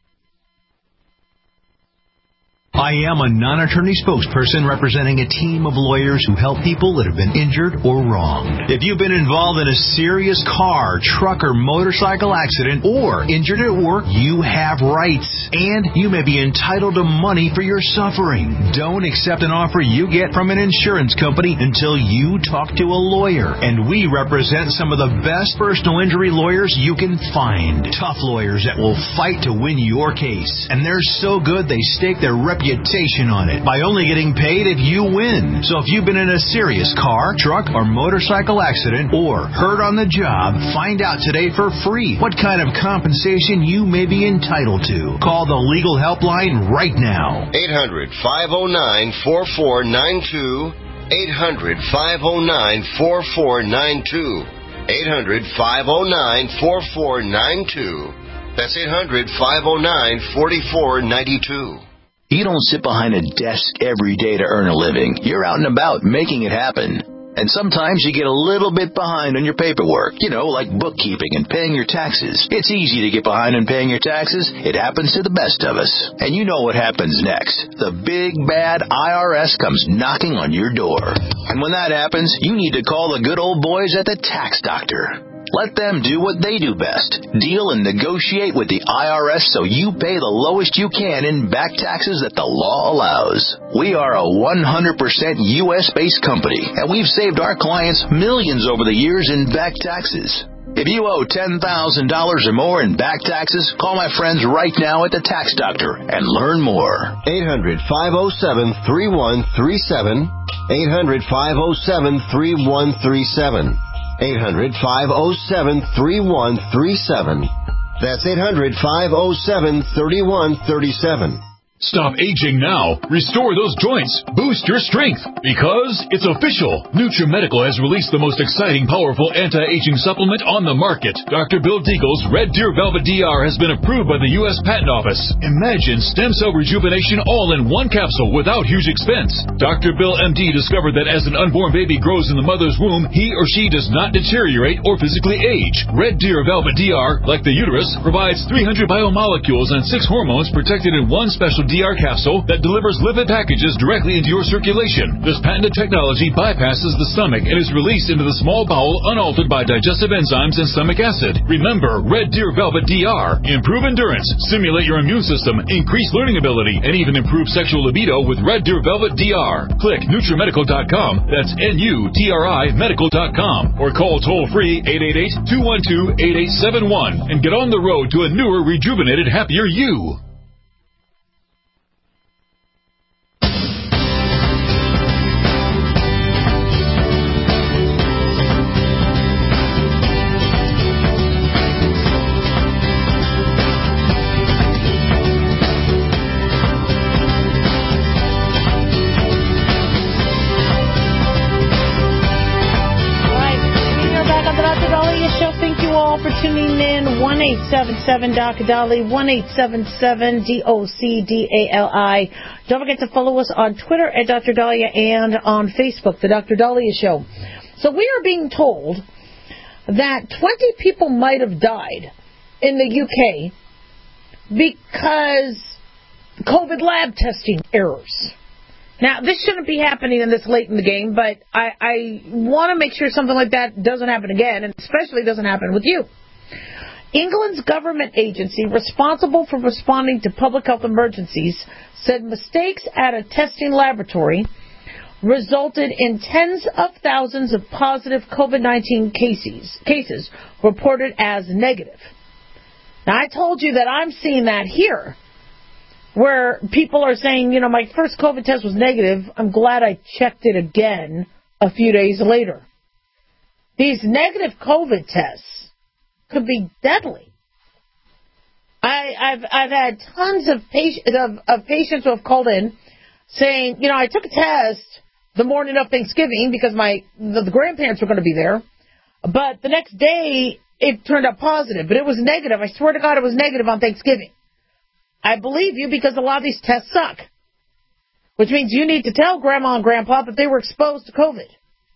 I am a non-attorney spokesperson representing a team of lawyers who help people that have been injured or wronged. If you've been involved in a serious car, truck, or motorcycle accident or injured at work, you have rights, and you may be entitled to money for your suffering. Don't accept an offer you get from an insurance company until you talk to a lawyer, and we represent some of the best personal injury lawyers you can find. Tough lawyers that will fight to win your case, and they're so good they stake their reputation on it by only getting paid if you win. So if you've been in a serious car, truck, or motorcycle accident or hurt on the job, find out today for free what kind of compensation you may be entitled to. Call the legal helpline right now. eight hundred, five oh nine, four four nine two. eight hundred, five oh nine, four four nine two. eight hundred, five oh nine, four four nine two. That's eight hundred, five oh nine, four four nine two. You don't sit behind a desk every day to earn a living. You're out and about making it happen. And sometimes you get a little bit behind on your paperwork, you know, like bookkeeping and paying your taxes. It's easy to get behind on paying your taxes. It happens to the best of us. And you know what happens next. The big, bad I R S comes knocking on your door. And when that happens, you need to call the good old boys at the Tax Doctor. Let them do what they do best. Deal and negotiate with the I R S so you pay the lowest you can in back taxes that the law allows. We are a one hundred percent U S-based company, and we've saved our clients millions over the years in back taxes. If you owe ten thousand dollars or more in back taxes, call my friends right now at the Tax Doctor and learn more. eight hundred, five oh seven, three one three seven. eight hundred, five oh seven, three one three seven. eight hundred, five oh seven, three one three seven. That's eight hundred, five oh seven, three one three seven. Stop aging now. Restore those joints. Boost your strength. Because it's official. NutriMedical has released the most exciting, powerful anti-aging supplement on the market. Doctor Bill Deagle's Red Deer Velvet D R has been approved by the U S Patent Office. Imagine stem cell rejuvenation all in one capsule without huge expense. Doctor Bill M D discovered that as an unborn baby grows in the mother's womb, he or she does not deteriorate or physically age. Red Deer Velvet D R, like the uterus, provides three hundred biomolecules and six hormones protected in one special D R capsule that delivers lipid packages directly into your circulation. This patented technology bypasses the stomach and is released into the small bowel unaltered by digestive enzymes and stomach acid. Remember, Red Deer Velvet D R. Improve endurance, stimulate your immune system, increase learning ability, and even improve sexual libido with Red Deer Velvet D R. Click NutriMedical dot com, that's N U T R I medical dot com, or call toll-free eight eight eight, two one two, eight eight seven one and get on the road to a newer, rejuvenated, happier you. one eight seven seven D O C D A L I, one eight seven seven D O C D A L I. Don't forget to follow us on Twitter at Doctor Dahlia and on Facebook, The Doctor Dahlia Show. So we are being told that twenty people might have died in the U K because COVID lab testing errors. Now, this shouldn't be happening in this late in the game, but I, I want to make sure something like that doesn't happen again, and especially doesn't happen with you. England's government agency responsible for responding to public health emergencies said mistakes at a testing laboratory resulted in tens of thousands of positive COVID nineteen cases, cases reported as negative. Now, I told you that I'm seeing that here, where people are saying, you know, my first COVID test was negative. I'm glad I checked it again a few days later. These negative COVID tests could be deadly. I, I've I've had tons of, patient, of, of patients who have called in saying, you know, I took a test the morning of Thanksgiving because my the, the grandparents were going to be there, but the next day it turned up positive, but it was negative. I swear to God it was negative on Thanksgiving. I believe you because a lot of these tests suck, which means you need to tell Grandma and Grandpa that they were exposed to COVID.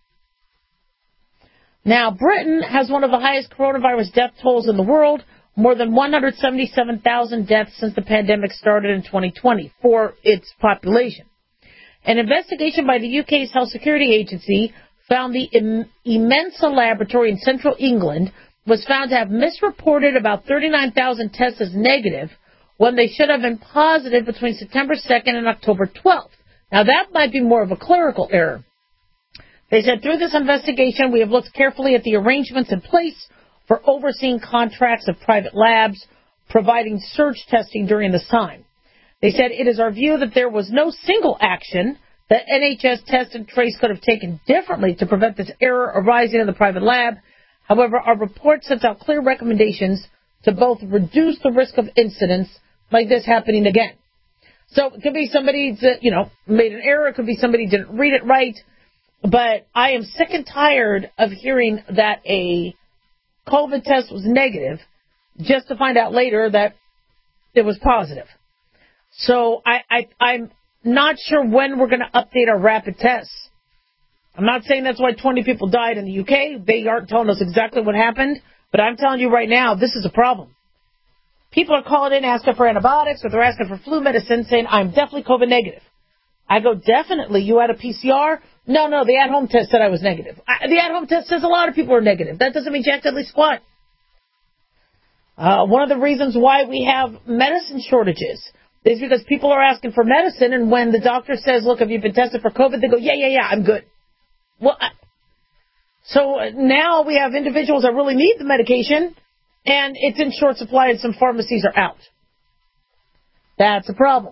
Now, Britain has one of the highest coronavirus death tolls in the world, more than one hundred seventy-seven thousand deaths since the pandemic started in twenty twenty for its population. An investigation by the U K's Health Security Agency found the Immensa laboratory in central England was found to have misreported about thirty-nine thousand tests as negative when they should have been positive between September second and October twelfth. Now, that might be more of a clerical error. They said, through this investigation, we have looked carefully at the arrangements in place for overseeing contracts of private labs providing surge testing during this time. They said, it is our view that there was no single action that N H S Test and Trace could have taken differently to prevent this error arising in the private lab. However, our report sets out clear recommendations to both reduce the risk of incidents like this happening again. So it could be somebody that, you know, made an error. It could be somebody didn't read it right. But I am sick and tired of hearing that a COVID test was negative just to find out later that it was positive. So I, I, I'm not sure when we're going to update our rapid tests. I'm not saying that's why twenty people died in the U K. They aren't telling us exactly what happened. But I'm telling you right now, this is a problem. People are calling in asking for antibiotics or they're asking for flu medicine saying, I'm definitely COVID negative. I go, definitely. You had a P C R? No, no, the at-home test said I was negative. I, the at-home test says a lot of people are negative. That doesn't mean jack diddly squat. Uh, one of the reasons why we have medicine shortages is because people are asking for medicine, and when the doctor says, look, have you been tested for COVID? They go, yeah, yeah, yeah, I'm good. Well, I, so now we have individuals that really need the medication, and it's in short supply, and some pharmacies are out. That's a problem.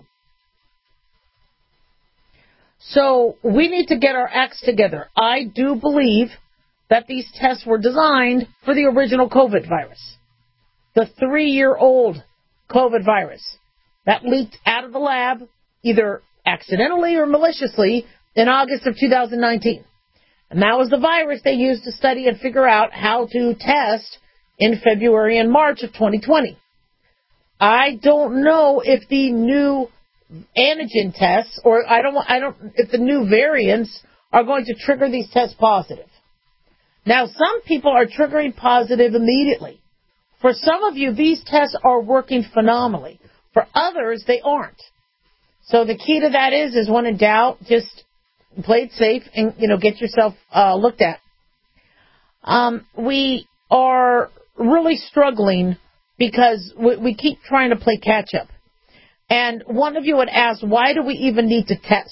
So we need to get our acts together. I do believe that these tests were designed for the original COVID virus, the three-year-old COVID virus that leaked out of the lab either accidentally or maliciously in August of two thousand nineteen. And that was the virus they used to study and figure out how to test in February and March of twenty twenty. I don't know if the new antigen tests, or I don't, I don't, if the new variants are going to trigger these tests positive. Now, some people are triggering positive immediately. For some of you, these tests are working phenomenally. For others, they aren't. So the key to that is, is when in doubt, just play it safe and, you know, get yourself uh, looked at. Um, we are really struggling because we, we keep trying to play catch up. And one of you had asked, why do we even need to test?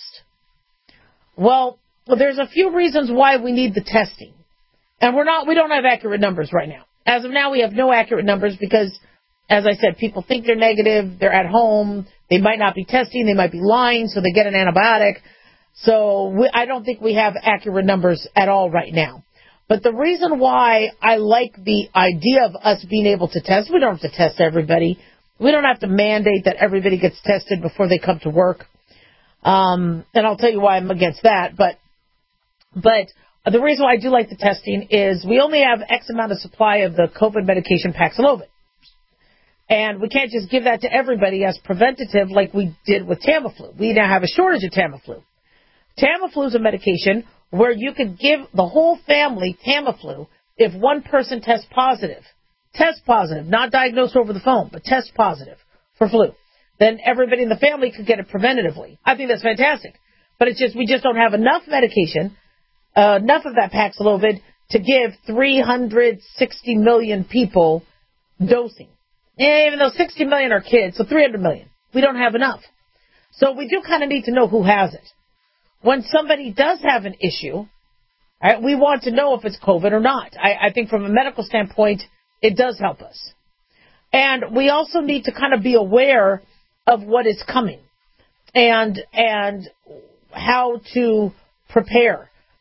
Well, there's a few reasons why we need the testing. And we're not, we don't have accurate numbers right now. As of now, we have no accurate numbers because, as I said, people think they're negative, they're at home, they might not be testing, they might be lying, so they get an antibiotic. So we, I don't think we have accurate numbers at all right now. But the reason why I like the idea of us being able to test, we don't have to test everybody. We don't have to mandate that everybody gets tested before they come to work. Um, and I'll tell you why I'm against that. But but the reason why I do like the testing is we only have X amount of supply of the COVID medication Paxlovid. And we can't just give that to everybody as preventative like we did with Tamiflu. We now have a shortage of Tamiflu. Tamiflu is a medication where you could give the whole family Tamiflu if one person tests positive. Test positive, not diagnosed over the phone, but test positive for flu. Then everybody in the family could get it preventatively. I think that's fantastic. But it's just, we just don't have enough medication, uh, enough of that Paxlovid to give three hundred sixty million people dosing. And even though sixty million are kids, so three hundred million. We don't have enough. So we do kind of need to know who has it. When somebody does have an issue, right, we want to know if it's COVID or not. I, I think from a medical standpoint, it does help us. And we also need to kind of be aware of what is coming and and how to prepare.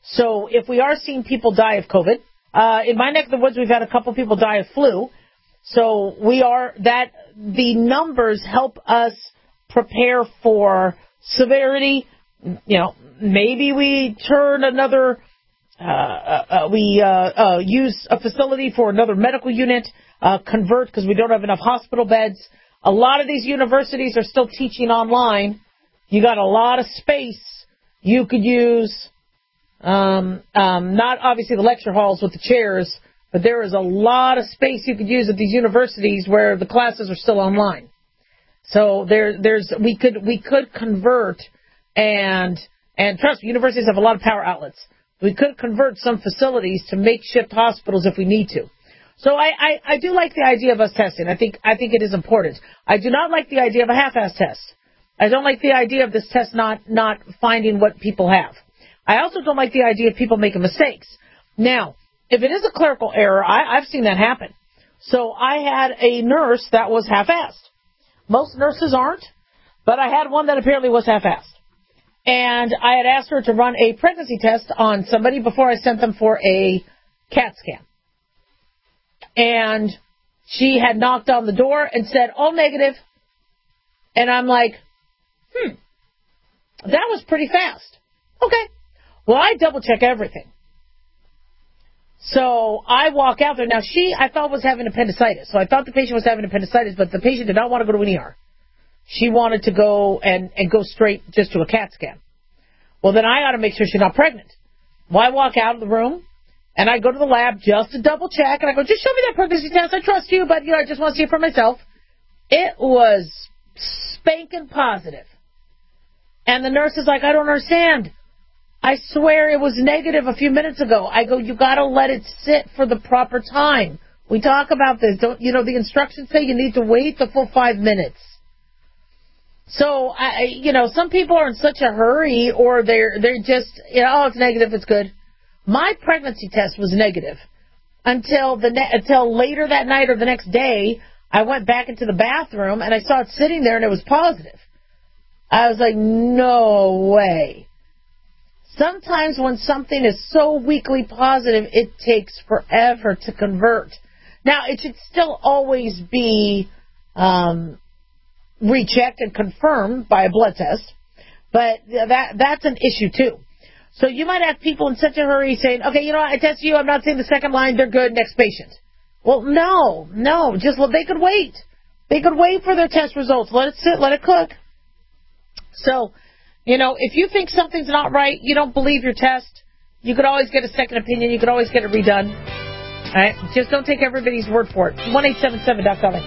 So if we are seeing people die of COVID, uh, in my neck of the woods, we've had a couple people die of flu. So we are that the numbers help us prepare for severity. You know, maybe we turn another, uh, uh, we uh, uh, use a facility for another medical unit, uh, convert because we don't have enough hospital beds. A lot of these universities are still teaching online. You got a lot of space you could use. Um, um, not obviously the lecture halls with the chairs, but there is a lot of space you could use at these universities where the classes are still online. So there, there's we could we could convert and and trust me, universities have a lot of power outlets. We could convert some facilities to makeshift hospitals if we need to. So I, I, I do like the idea of us testing. I think I think it is important. I do not like the idea of a half-assed test. I don't like the idea of this test not not finding what people have. I also don't like the idea of people making mistakes. Now, if it is a clerical error, I, I've seen that happen. So I had a nurse that was half-assed. Most nurses aren't, but I had one that apparently was half-assed. And I had asked her to run a pregnancy test on somebody before I sent them for a CAT scan. And she had knocked on the door and said, all negative. And I'm like, hmm, that was pretty fast. Okay. Well, I double-check everything. So I walk out there. Now, she, I thought, was having appendicitis. So I thought the patient was having appendicitis, but the patient did not want to go to an E R. She wanted to go and, and go straight just to a CAT scan. Well, then I got to make sure she's not pregnant. Well, I walk out of the room, and I go to the lab just to double-check. And I go, just show me that pregnancy test. I trust you, but, you know, I just want to see it for myself. It was spanking positive. And the nurse is like, I don't understand. I swear it was negative a few minutes ago. I go, you got to let it sit for the proper time. We talk about this. Don't you know, the instructions say you need to wait the full five minutes. So, I, you know, some people are in such a hurry, or they're they're just, you know, oh, it's negative, it's good. My pregnancy test was negative until the ne- until later that night or the next day. I went back into the bathroom and I saw it sitting there and it was positive. I was like, no way. Sometimes when something is so weakly positive, it takes forever to convert. Now, it should still always be um, rechecked and confirmed by a blood test, but that that's an issue too. So you might have people in such a hurry saying, okay, you know what, I tested you, I'm not saying the second line, they're good, next patient. Well, no, no, just they could wait. They could wait for their test results. Let it sit, let it cook. So, you know, if you think something's not right, you don't believe your test, you could always get a second opinion. You could always get it redone. All right? Just don't take everybody's word for it. one eight seven seven doc Dolly.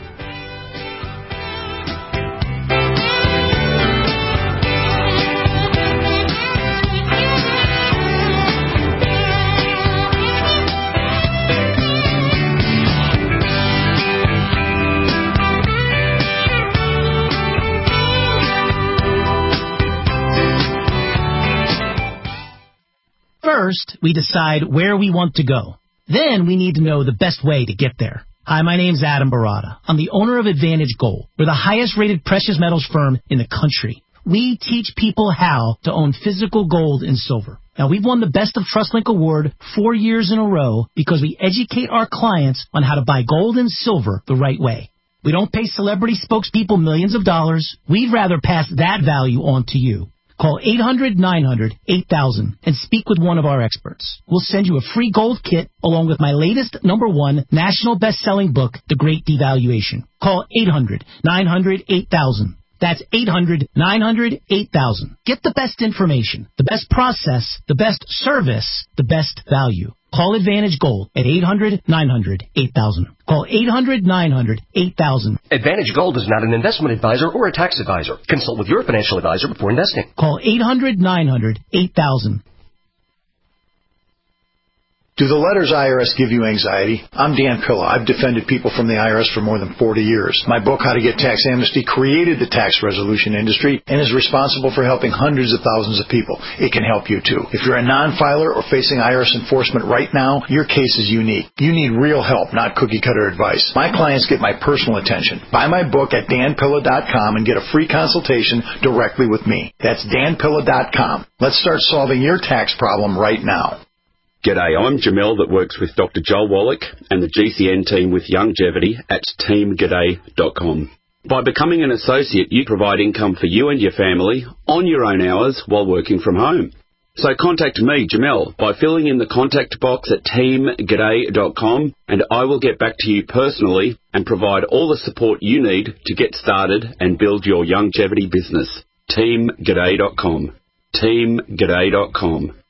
First, we decide where we want to go. Then we need to know the best way to get there. Hi, my name's Adam Barada. I'm the owner of Advantage Gold. We're the highest rated precious metals firm in the country. We teach people how to own physical gold and silver. Now, we've won the Best of TrustLink Award four years in a row because we educate our clients on how to buy gold and silver the right way. We don't pay celebrity spokespeople millions of dollars. We'd rather pass that value on to you. Call eight hundred nine hundred eight thousand and speak with one of our experts. We'll send you a free gold kit along with my latest number one national best-selling book, The Great Devaluation. Call eight hundred nine hundred eight thousand. That's eight hundred nine hundred eight thousand. Get the best information, the best process, the best service, the best value. Call Advantage Gold at eight hundred nine hundred eight thousand. Call eight hundred nine hundred eight thousand. Advantage Gold is not an investment advisor or a tax advisor. Consult with your financial advisor before investing. Call eight hundred nine hundred eight thousand. Do the letters I R S give you anxiety? I'm Dan Pilla. I've defended people from the I R S for more than forty years. My book, How to Get Tax Amnesty, created the tax resolution industry and is responsible for helping hundreds of thousands of people. It can help you too. If you're a non-filer or facing I R S enforcement right now, your case is unique. You need real help, not cookie-cutter advice. My clients get my personal attention. Buy my book at dan pilla dot com and get a free consultation directly with me. That's dan pilla dot com. Let's start solving your tax problem right now. G'day, I'm Jamel that works with Doctor Joel Wallach and the G C N team with Longevity at team g'day dot com. By becoming an associate, you provide income for you and your family on your own hours while working from home. So contact me, Jamel, by filling in the contact box at team g'day dot com, and I will get back to you personally and provide all the support you need to get started and build your longevity business. team g'day dot com. team g'day dot com.